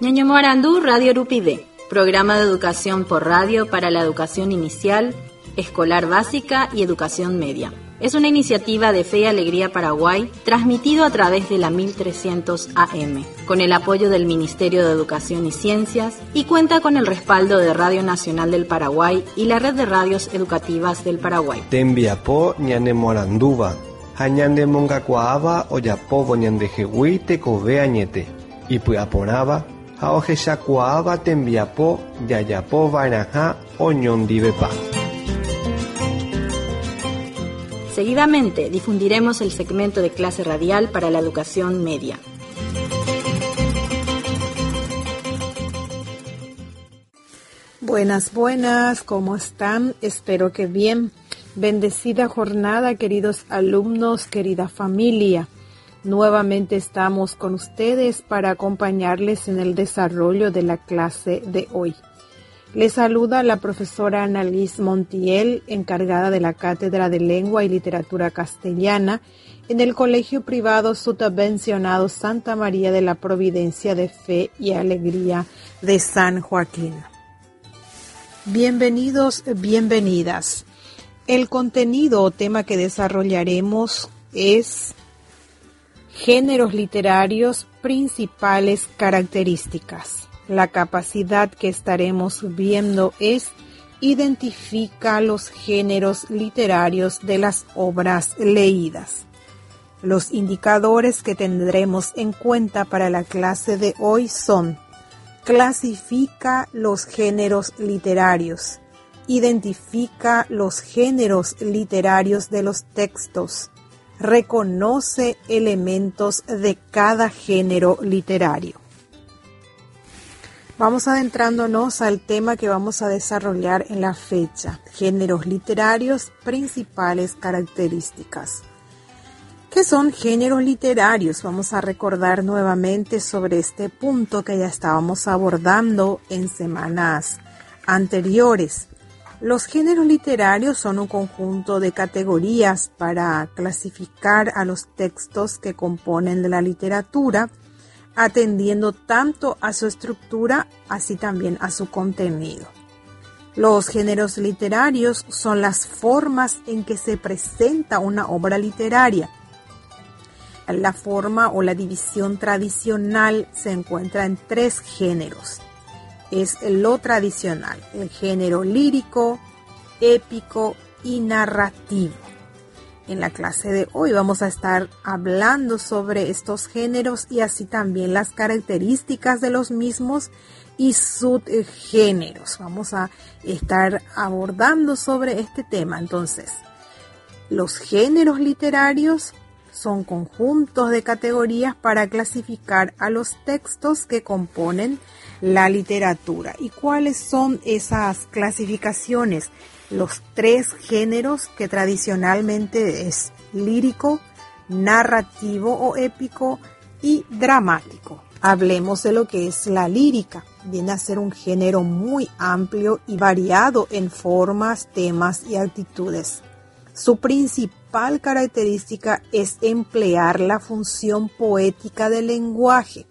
Ñañomoarandú Radio Rupide, programa de educación por radio para la educación inicial, escolar básica y educación media. Es una iniciativa de Fe y Alegría Paraguay, transmitido a través de la 1300 AM, con el apoyo del Ministerio de Educación y Ciencias, y cuenta con el respaldo de Radio Nacional del Paraguay y la Red de Radios Educativas del Paraguay. Tembiapó ñanemoaranduva, hañandemongakuaaba oyapovo ñandejehui tekove añete, ipyaporãva ha ohechakuaáva tembiapo jajapo vaeraha oñondivepa. Seguidamente difundiremos el segmento de clase radial para la educación media. Buenas, ¿cómo están? Espero que bien. Bendecida jornada, queridos alumnos, querida familia. Nuevamente estamos con ustedes para acompañarles en el desarrollo de la clase de hoy. Les saluda la profesora Annalise Montiel, encargada de la Cátedra de Lengua y Literatura Castellana en el Colegio Privado Subvencionado Santa María de la Providencia de Fe y Alegría de San Joaquín. Bienvenidos, bienvenidas. El contenido o tema que desarrollaremos es géneros literarios, principales características. La capacidad que estaremos viendo es identifica los géneros literarios de las obras leídas. Los indicadores que tendremos en cuenta para la clase de hoy son: clasifica los géneros literarios, identifica los géneros literarios de los textos, reconoce elementos de cada género literario. Vamos adentrándonos al tema que vamos a desarrollar en la fecha: géneros literarios, principales características. ¿Qué son géneros literarios? Vamos a recordar nuevamente sobre este punto que ya estábamos abordando en semanas anteriores. Los géneros literarios son un conjunto de categorías para clasificar a los textos que componen de la literatura, atendiendo tanto a su estructura, así también a su contenido. Los géneros literarios son las formas en que se presenta una obra literaria. La forma o la división tradicional se encuentra en 3 géneros. Es lo tradicional: el género lírico, épico y narrativo. En la clase de hoy vamos a estar hablando sobre estos géneros y así también las características de los mismos y subgéneros. Vamos a estar abordando sobre este tema. Entonces, los géneros literarios son conjuntos de categorías para clasificar a los textos que componen la literatura. ¿Y cuáles son esas clasificaciones? Los 3 géneros que tradicionalmente es lírico, narrativo o épico y dramático. Hablemos de lo que es la lírica. Viene a ser un género muy amplio y variado en formas, temas y actitudes. Su principal característica es emplear la función poética del lenguaje.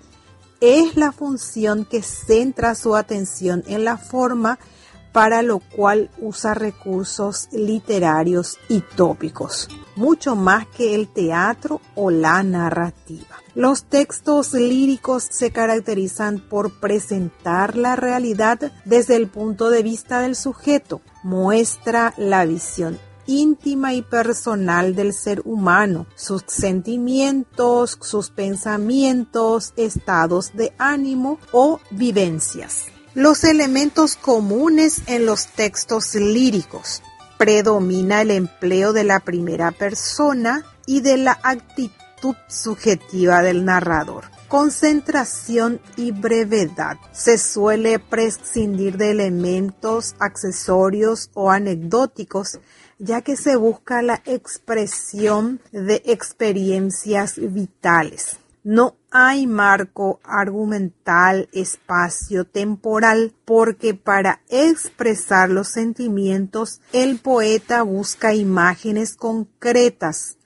Es la función que centra su atención en la forma, para lo cual usa recursos literarios y tópicos, mucho más que el teatro o la narrativa. Los textos líricos se caracterizan por presentar la realidad desde el punto de vista del sujeto. Muestra la visión íntima y personal del ser humano, sus sentimientos, sus pensamientos, estados de ánimo o vivencias. Los elementos comunes en los textos líricos: predomina el empleo de la primera persona y de la actitud subjetiva del narrador. Concentración y brevedad. Se suele prescindir de elementos accesorios o anecdóticos, ya que se busca la expresión de experiencias vitales. No hay marco argumental, espacio, temporal, porque para expresar los sentimientos, el poeta busca imágenes concretas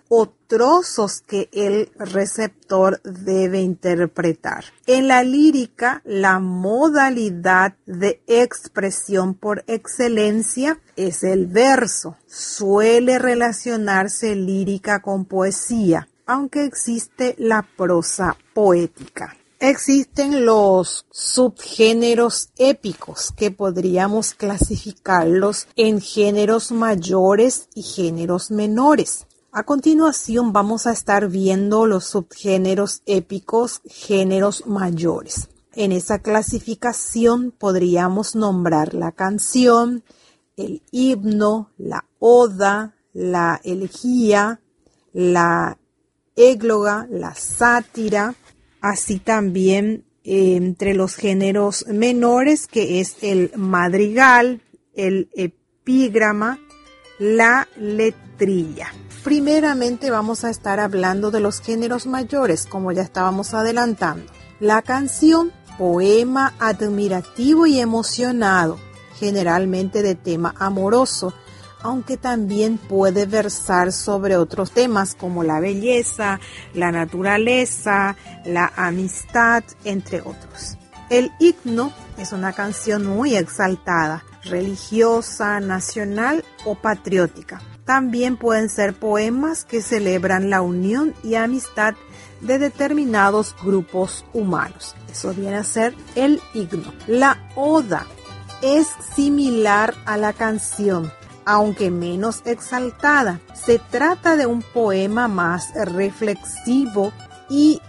o trozos que el receptor debe interpretar. En la lírica, la modalidad de expresión por excelencia es el verso. Suele relacionarse lírica con poesía, aunque existe la prosa poética. Existen los subgéneros épicos que podríamos clasificarlos en géneros mayores y géneros menores. A continuación vamos a estar viendo los subgéneros épicos, géneros mayores. En esa clasificación podríamos nombrar la canción, el himno, la oda, la elegía, la égloga, la sátira. Así también entre los géneros menores, que es el madrigal, el epígrama, la letrilla. Primeramente vamos a estar hablando de los géneros mayores, como ya estábamos adelantando. La canción, poema admirativo y emocionado, generalmente de tema amoroso, aunque también puede versar sobre otros temas como la belleza, la naturaleza, la amistad, entre otros. El himno es una canción muy exaltada, religiosa, nacional o patriótica. También pueden ser poemas que celebran la unión y amistad de determinados grupos humanos. Eso viene a ser el himno. La oda es similar a la canción, aunque menos exaltada. Se trata de un poema más reflexivo y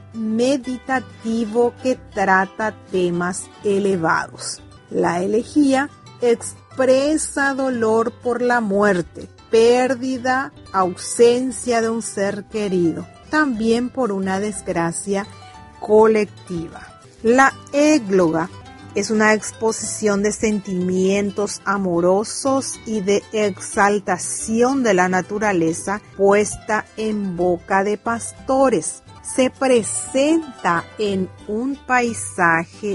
meditativo que trata temas elevados. La elegía expresa dolor por la muerte, pérdida, ausencia de un ser querido, también por una desgracia colectiva. La égloga es una exposición de sentimientos amorosos y de exaltación de la naturaleza puesta en boca de pastores. Se presenta en un paisaje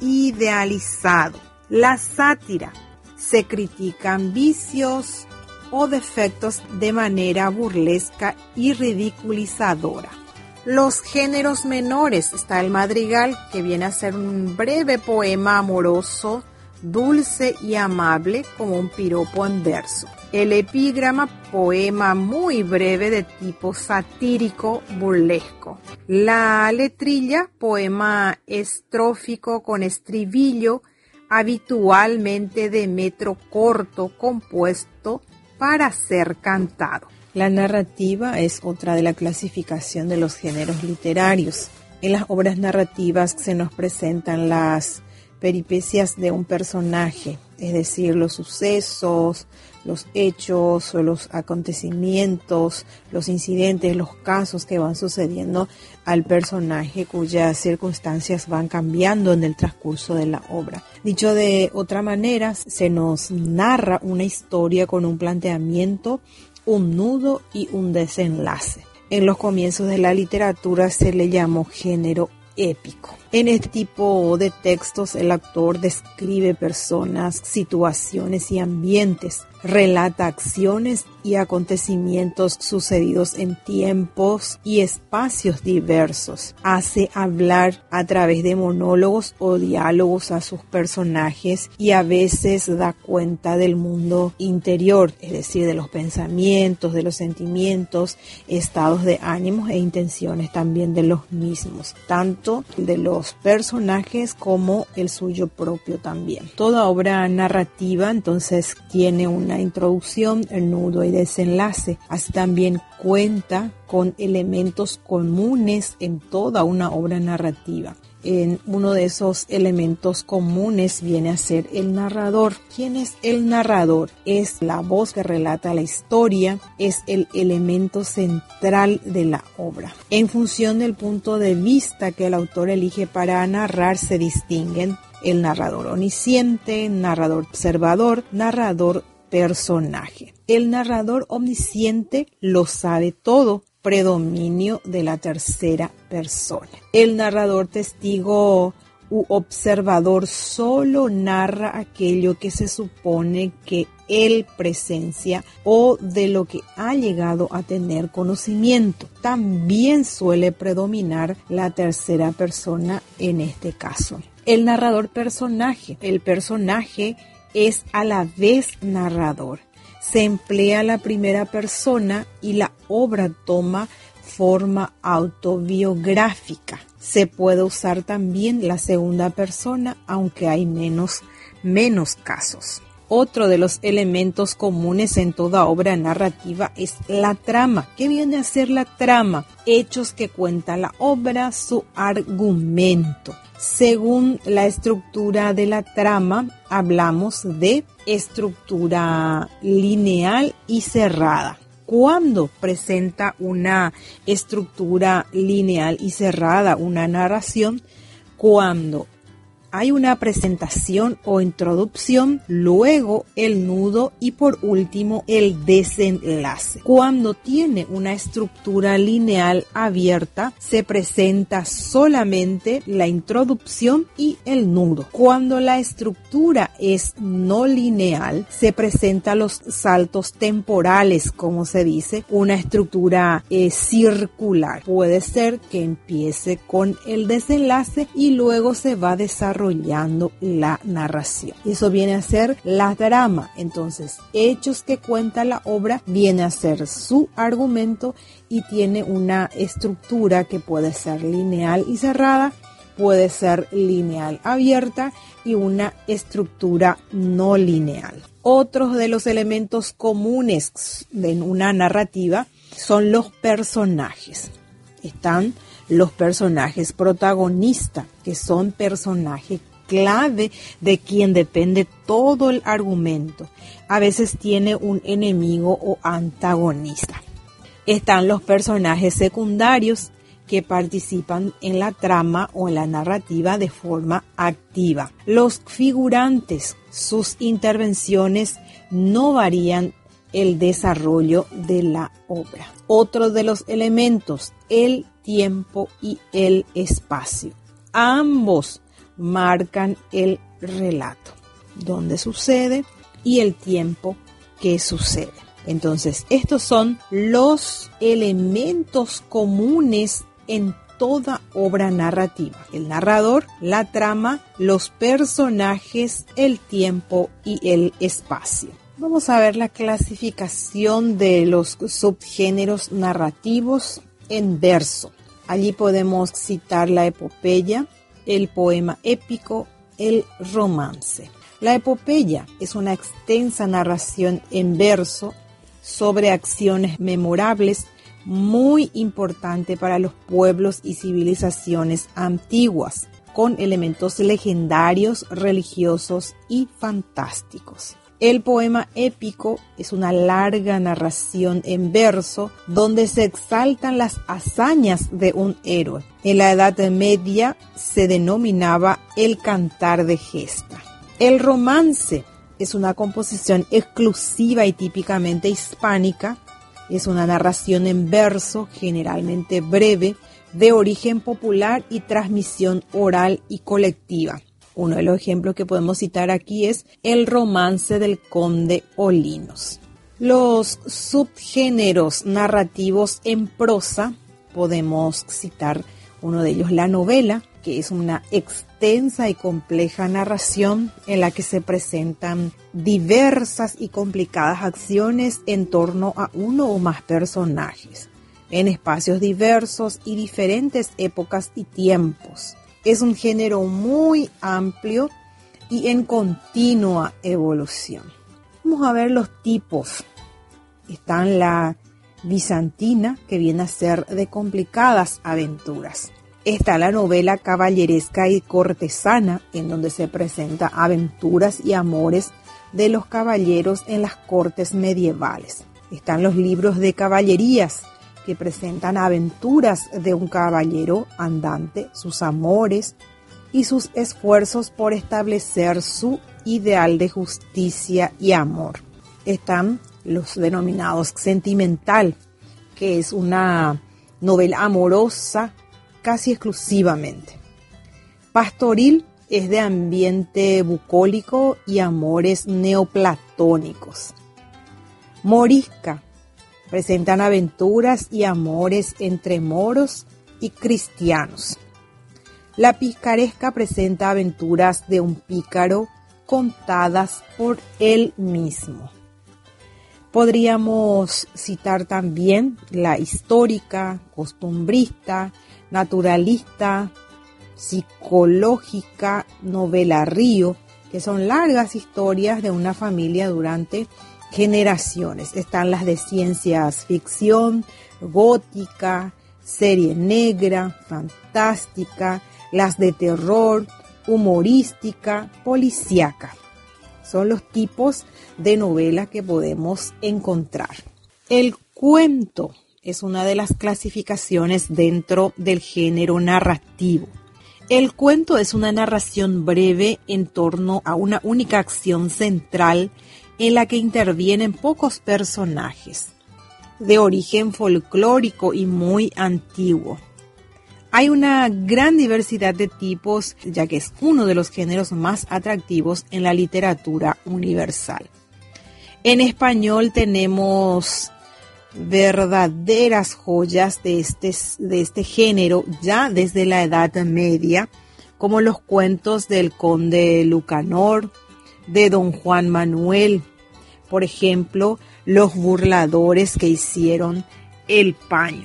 idealizado. La sátira: se critican vicios o defectos de manera burlesca y ridiculizadora. Los géneros menores, está el madrigal, que viene a ser un breve poema amoroso, dulce y amable, como un piropo en verso. El epígrama, poema muy breve de tipo satírico, burlesco. La letrilla, poema estrófico con estribillo, habitualmente de metro corto, compuesto para ser cantado. La narrativa es otra de la clasificación de los géneros literarios. En las obras narrativas se nos presentan las peripecias de un personaje, es decir, los sucesos, los hechos, los acontecimientos, los incidentes, los casos que van sucediendo al personaje, cuyas circunstancias van cambiando en el transcurso de la obra. Dicho de otra manera, se nos narra una historia con un planteamiento, un nudo y un desenlace. En los comienzos de la literatura se le llamó género épico. En este tipo de textos el autor describe personas, situaciones y ambientes, relata acciones y acontecimientos sucedidos en tiempos y espacios diversos. Hace hablar a través de monólogos o diálogos a sus personajes y a veces da cuenta del mundo interior, es decir, de los pensamientos, de los sentimientos, estados de ánimos e intenciones también de los mismos, tanto de los personajes como el suyo propio también. Toda obra narrativa entonces tiene una introducción, el nudo y desenlace. Así también cuenta con elementos comunes en toda una obra narrativa. En uno de esos elementos comunes viene a ser el narrador. ¿Quién es el narrador? Es la voz que relata la historia, es el elemento central de la obra. En función del punto de vista que el autor elige para narrar, se distinguen el narrador omnisciente, narrador observador, narrador personaje. El narrador omnisciente lo sabe todo, predominio de la tercera persona. El narrador testigo u observador solo narra aquello que se supone que él presencia o de lo que ha llegado a tener conocimiento. También suele predominar la tercera persona en este caso. El narrador personaje. El personaje es a la vez narrador. Se emplea la primera persona y la obra toma forma autobiográfica. Se puede usar también la segunda persona, aunque hay menos casos. Otro de los elementos comunes en toda obra narrativa es la trama. ¿Qué viene a ser la trama? Hechos que cuenta la obra, su argumento. Según la estructura de la trama, hablamos de estructura lineal y cerrada. ¿Cuándo presenta una estructura lineal y cerrada una narración? Cuando hay una presentación o introducción, luego el nudo y por último el desenlace. Cuando tiene una estructura lineal abierta, se presenta solamente la introducción y el nudo. Cuando la estructura es no lineal, se presentan los saltos temporales, como se dice, una estructura circular. Puede ser que empiece con el desenlace y luego se va desarrollando la narración. Eso viene a ser la trama. Entonces, hechos que cuenta la obra viene a ser su argumento y tiene una estructura que puede ser lineal y cerrada, puede ser lineal abierta y una estructura no lineal. Otros de los elementos comunes de una narrativa son los personajes. Están los personajes protagonistas, que son personajes clave de quien depende todo el argumento. A veces tiene un enemigo o antagonista. Están los personajes secundarios que participan en la trama o en la narrativa de forma activa. Los figurantes, sus intervenciones no varían el desarrollo de la obra. Otro de los elementos, el tiempo y el espacio. Ambos marcan el relato, dónde sucede y el tiempo que sucede. Entonces, estos son los elementos comunes en toda obra narrativa: el narrador, la trama, los personajes, el tiempo y el espacio. Vamos a ver la clasificación de los subgéneros narrativos en verso. Allí podemos citar la epopeya, el poema épico, el romance. La epopeya es una extensa narración en verso sobre acciones memorables, muy importante para los pueblos y civilizaciones antiguas, con elementos legendarios, religiosos y fantásticos. El poema épico es una larga narración en verso donde se exaltan las hazañas de un héroe. En la Edad Media se denominaba el cantar de gesta. El romance es una composición exclusiva y típicamente hispánica. Es una narración en verso, generalmente breve, de origen popular y transmisión oral y colectiva. Uno de los ejemplos que podemos citar aquí es el romance del conde Olinos. Los subgéneros narrativos en prosa, podemos citar uno de ellos, la novela, que es una extensa y compleja narración en la que se presentan diversas y complicadas acciones en torno a uno o más personajes, en espacios diversos y diferentes épocas y tiempos. Es un género muy amplio y en continua evolución. Vamos a ver los tipos. Están la bizantina, que viene a ser de complicadas aventuras. Está la novela caballeresca y cortesana, en donde se presenta aventuras y amores de los caballeros en las cortes medievales. Están los libros de caballerías, que presentan aventuras de un caballero andante, sus amores y sus esfuerzos por establecer su ideal de justicia y amor. Están los denominados sentimental, que es una novela amorosa casi exclusivamente. Pastoril es de ambiente bucólico y amores neoplatónicos. platónicos. Morisca presentan aventuras y amores entre moros y cristianos. La picaresca presenta aventuras de un pícaro contadas por él mismo. Podríamos citar también la histórica, costumbrista, naturalista, psicológica, novela Río, que son largas historias de una familia durante generaciones. Están las de ciencias ficción, gótica, serie negra, fantástica, las de terror, humorística, policíaca. Son los tipos de novelas que podemos encontrar. El cuento es una de las clasificaciones dentro del género narrativo. El cuento es una narración breve en torno a una única acción central en la que intervienen pocos personajes, de origen folclórico y muy antiguo. Hay una gran diversidad de tipos, ya que es uno de los géneros más atractivos en la literatura universal. En español tenemos verdaderas joyas de este género ya desde la Edad Media, como los cuentos del conde Lucanor, de don Juan Manuel, por ejemplo, los burladores que hicieron el paño.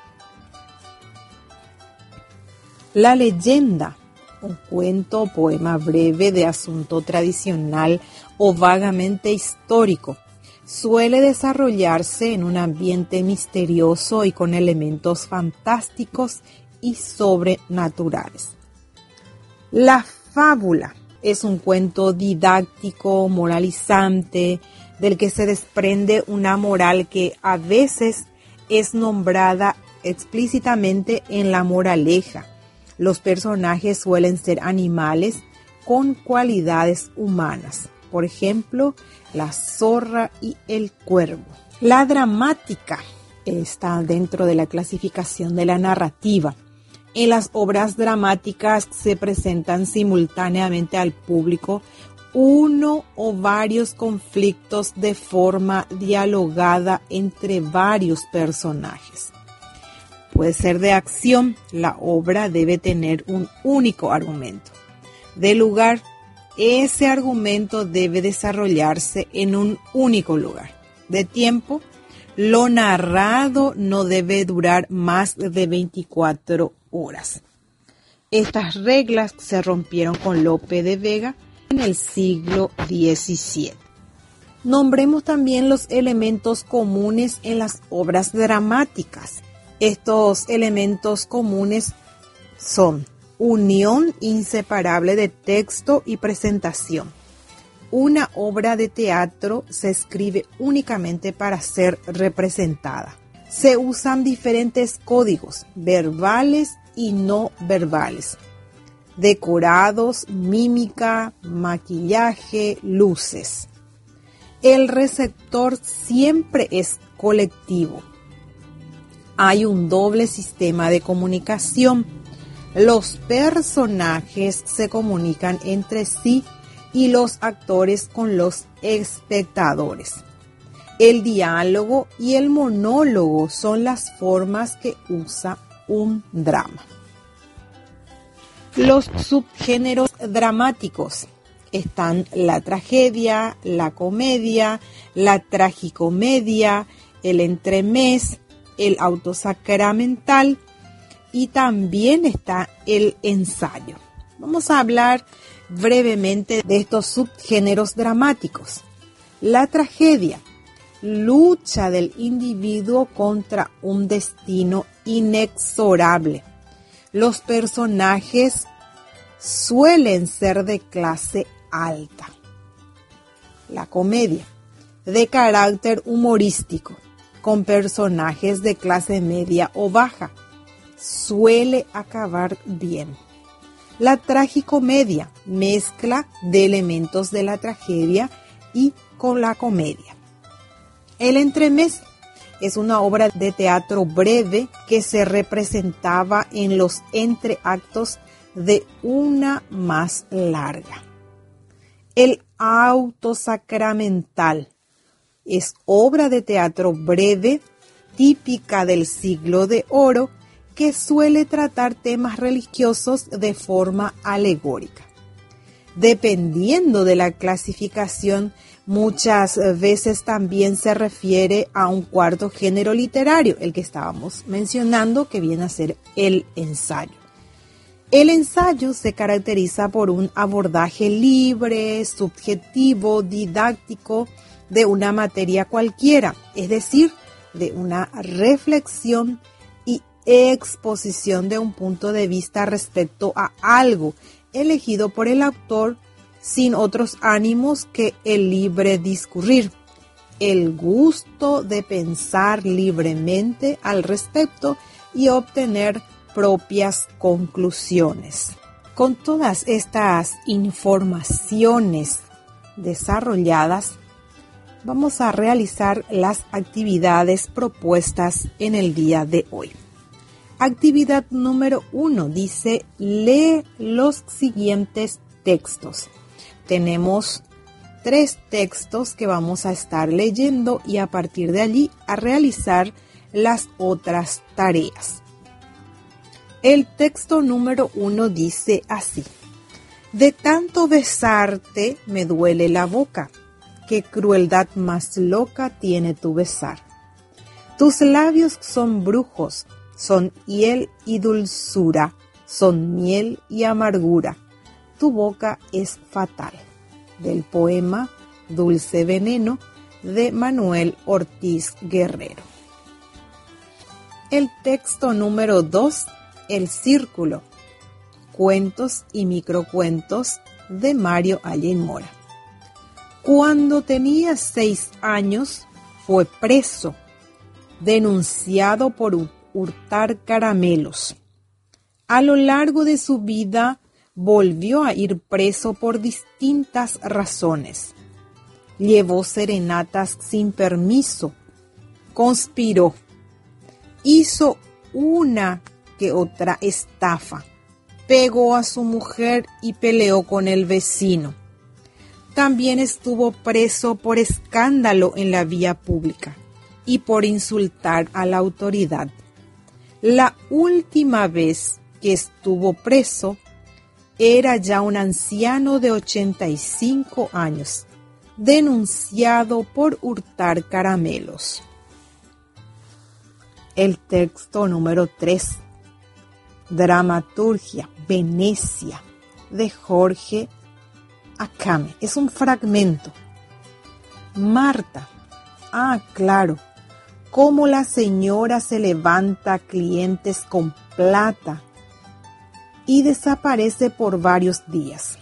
La leyenda, un cuento o poema breve de asunto tradicional o vagamente histórico, suele desarrollarse en un ambiente misterioso y con elementos fantásticos y sobrenaturales. La fábula es un cuento didáctico, moralizante, del que se desprende una moral que a veces es nombrada explícitamente en la moraleja. Los personajes suelen ser animales con cualidades humanas. Por ejemplo, la zorra y el cuervo. La dramática está dentro de la clasificación de la narrativa. En las obras dramáticas se presentan simultáneamente al público uno o varios conflictos de forma dialogada entre varios personajes. Puede ser de acción, la obra debe tener un único argumento. De lugar, ese argumento debe desarrollarse en un único lugar. De tiempo, lo narrado no debe durar más de 24 horas. Estas reglas se rompieron con Lope de Vega en el siglo XVII. Nombremos también los elementos comunes en las obras dramáticas. Estos elementos comunes son unión inseparable de texto y presentación. Una obra de teatro se escribe únicamente para ser representada. Se usan diferentes códigos, verbales y no verbales, decorados, mímica, maquillaje, luces. El receptor siempre es colectivo. Hay un doble sistema de comunicación. Los personajes se comunican entre sí y los actores con los espectadores. El diálogo y el monólogo son las formas que usa un drama. Los subgéneros dramáticos están la tragedia, la comedia, la tragicomedia, el entremés, el autosacramental y también está el ensayo. Vamos a hablar brevemente de estos subgéneros dramáticos. La tragedia, lucha del individuo contra un destino inexorable. Los personajes suelen ser de clase alta. La comedia, de carácter humorístico, con personajes de clase media o baja, suele acabar bien. La tragicomedia, mezcla de elementos de la tragedia y con la comedia. El entremés es una obra de teatro breve que se representaba en los entreactos de una más larga. El autosacramental. Es obra de teatro breve, típica del siglo de oro, que suele tratar temas religiosos de forma alegórica. Dependiendo de la clasificación, muchas veces también se refiere a un cuarto género literario, el que estábamos mencionando, que viene a ser el ensayo. El ensayo se caracteriza por un abordaje libre, subjetivo, didáctico de una materia cualquiera, es decir, de una reflexión y exposición de un punto de vista respecto a algo elegido por el autor sin otros ánimos que el libre discurrir, el gusto de pensar libremente al respecto y obtener propias conclusiones. Con todas estas informaciones desarrolladas, vamos a realizar las actividades propuestas en el día de hoy. Actividad número 1 dice: lee los siguientes textos. Tenemos 3 textos que vamos a estar leyendo y a partir de allí a realizar las otras tareas. El texto número 1 dice así: de tanto besarte me duele la boca, qué crueldad más loca tiene tu besar. Tus labios son brujos, son hiel y dulzura, son miel y amargura. Tu boca es fatal. Del poema Dulce Veneno de Manuel Ortiz Guerrero. El texto número 2, El Círculo, cuentos y microcuentos de Mario Allen Mora. Cuando tenía 6 años fue preso, denunciado por hurtar caramelos. A lo largo de su vida volvió a ir preso por distintas razones. Llevó serenatas sin permiso, conspiró, hizo una que otra estafa, pegó a su mujer y peleó con el vecino. También estuvo preso por escándalo en la vía pública y por insultar a la autoridad. La última vez que estuvo preso era ya un anciano de 85 años, denunciado por hurtar caramelos. El texto número 3, Dramaturgia, Venecia, de Jorge Akame. Es un fragmento. Marta. Claro. Cómo la señora se levanta a clientes con plata y desaparece por varios días.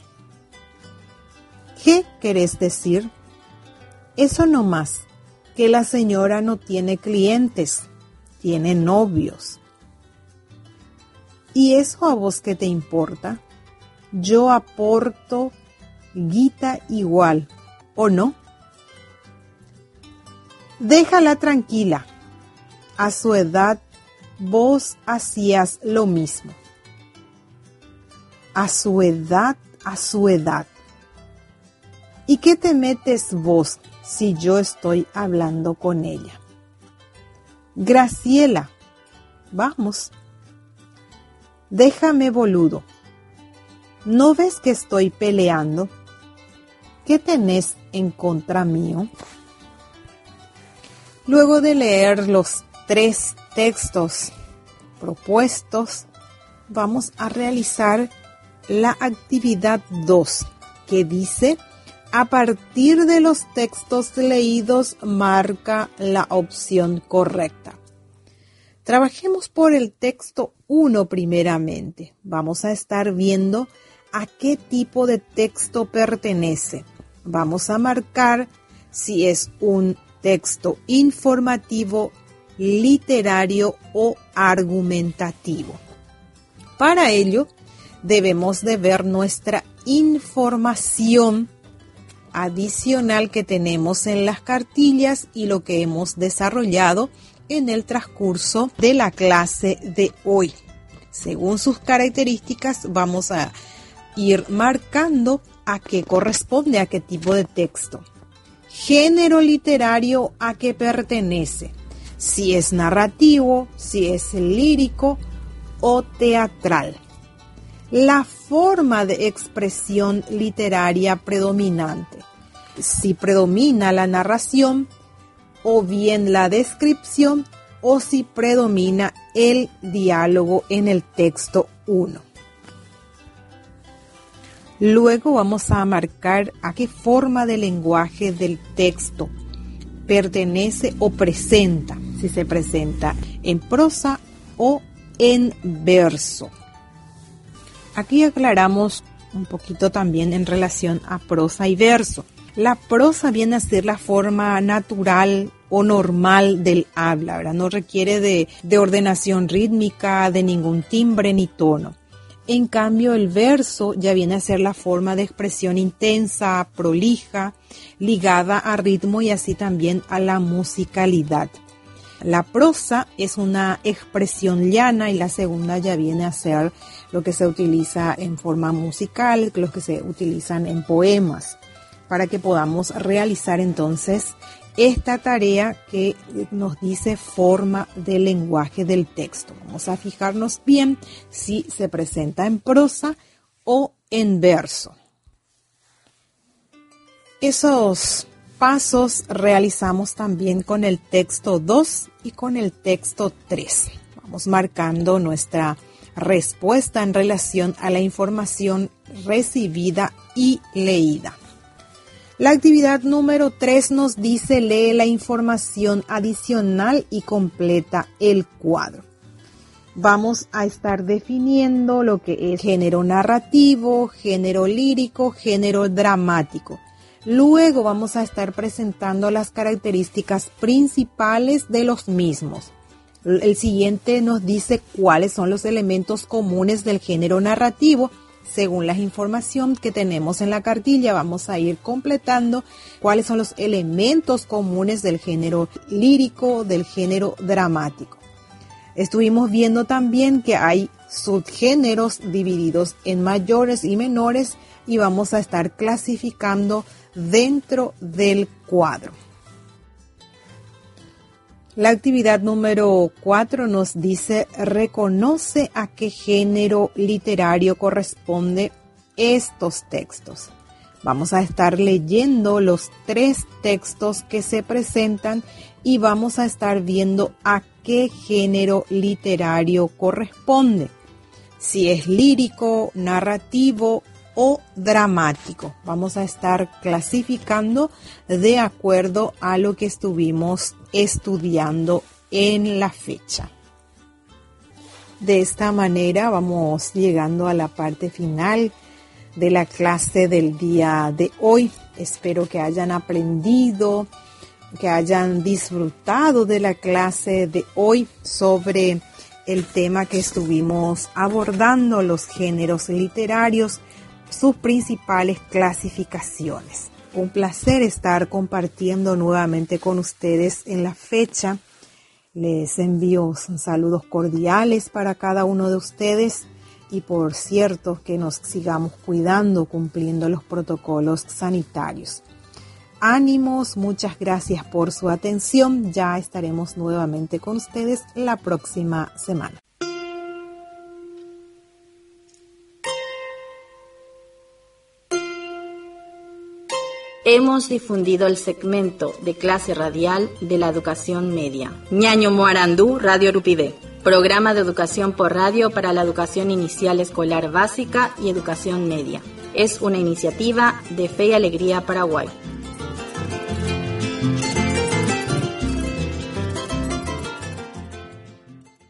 ¿Qué querés decir? Eso no más, que la señora no tiene clientes, tiene novios. ¿Y eso a vos qué te importa? Yo aporto guita igual, ¿o no? Déjala tranquila. A su edad, vos hacías lo mismo. A su edad. ¿Y qué te metes vos si yo estoy hablando con ella? Graciela, vamos. Déjame, boludo. ¿No ves que estoy peleando? ¿Qué tenés en contra mío? Luego de leer los 3 textos propuestos, vamos a realizar la actividad 2, que dice: a partir de los textos leídos, marca la opción correcta. Trabajemos por el texto 1 primeramente. Vamos a estar viendo a qué tipo de texto pertenece. Vamos a marcar si es un texto informativo, literario o argumentativo. Para ello, debemos de ver nuestra información adicional que tenemos en las cartillas y lo que hemos desarrollado en el transcurso de la clase de hoy. Según sus características, vamos a ir marcando a qué corresponde, a qué tipo de texto. Género literario a qué pertenece, si es narrativo, si es lírico o teatral. La forma de expresión literaria predominante, si predomina la narración o bien la descripción o si predomina el diálogo en el texto 1. Luego vamos a marcar a qué forma de lenguaje del texto pertenece o presenta, si se presenta en prosa o en verso. Aquí aclaramos un poquito también en relación a prosa y verso. La prosa viene a ser la forma natural o normal del habla, ¿verdad? No requiere de ordenación rítmica, de ningún timbre ni tono. En cambio, el verso ya viene a ser la forma de expresión intensa, prolija, ligada a ritmo y así también a la musicalidad. La prosa es una expresión llana y la segunda ya viene a ser lo que se utiliza en forma musical, lo que se utilizan en poemas, para que podamos realizar entonces esta tarea que nos dice forma de lenguaje del texto. Vamos a fijarnos bien si se presenta en prosa o en verso. Esos pasos realizamos también con el texto 2 y con el texto 3. Vamos marcando nuestra respuesta en relación a la información recibida y leída. La actividad número 3 nos dice: lee la información adicional y completa el cuadro. Vamos a estar definiendo lo que es género narrativo, género lírico, género dramático. Luego vamos a estar presentando las características principales de los mismos. El siguiente nos dice cuáles son los elementos comunes del género narrativo. Según la información que tenemos en la cartilla, vamos a ir completando cuáles son los elementos comunes del género lírico, del género dramático. Estuvimos viendo también que hay subgéneros divididos en mayores y menores y vamos a estar clasificando dentro del cuadro. La actividad número 4 nos dice: reconoce a qué género literario corresponde estos textos. Vamos a estar leyendo los 3 textos que se presentan y vamos a estar viendo a qué género literario corresponde. Si es lírico, narrativo o dramático. Vamos a estar clasificando de acuerdo a lo que estuvimos estudiando en la fecha. De esta manera vamos llegando a la parte final de la clase del día de hoy. Espero que hayan aprendido, que hayan disfrutado de la clase de hoy sobre el tema que estuvimos abordando, los géneros literarios, sus principales clasificaciones. Un placer estar compartiendo nuevamente con ustedes en la fecha. Les envío saludos cordiales para cada uno de ustedes y por cierto que nos sigamos cuidando, cumpliendo los protocolos sanitarios. Ánimos, muchas gracias por su atención. Ya estaremos nuevamente con ustedes la próxima semana. Hemos difundido el segmento de clase radial de la educación media. Ñaño Moarandú, Radio Urupide. Programa de educación por radio para la educación inicial escolar básica y educación media. Es una iniciativa de Fe y Alegría Paraguay.